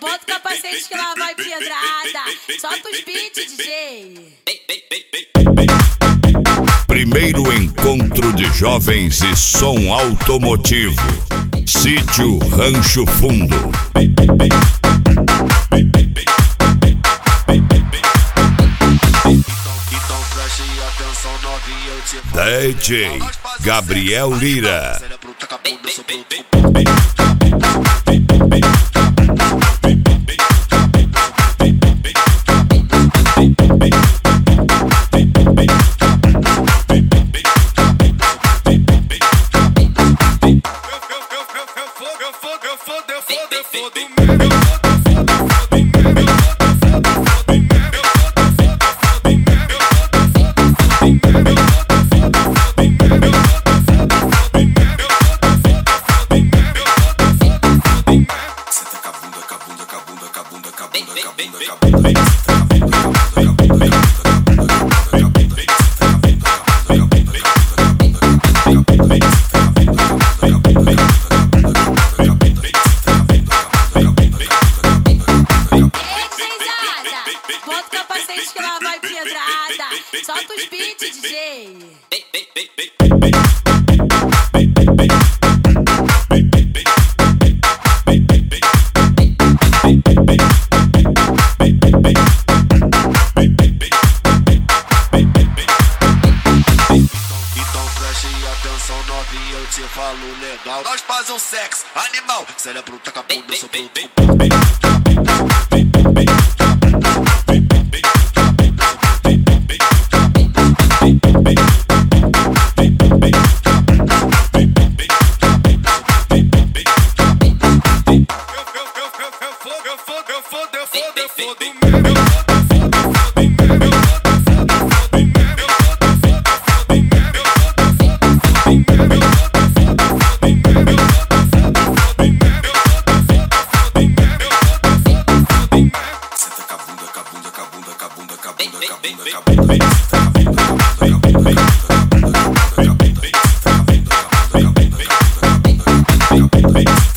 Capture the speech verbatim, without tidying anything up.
Bota o capacete que lá vai pedrada. Solta os beats, D J. Primeiro encontro de jovens e som automotivo. Sítio Rancho Fundo. D J Gabriel Lira. Bota o capacete que lá vai pedrada. Solta os beats, D J. Eu te falo legal. Nós faz um sexo animal. Cérebro taca a bunda, sou bruto. Bem,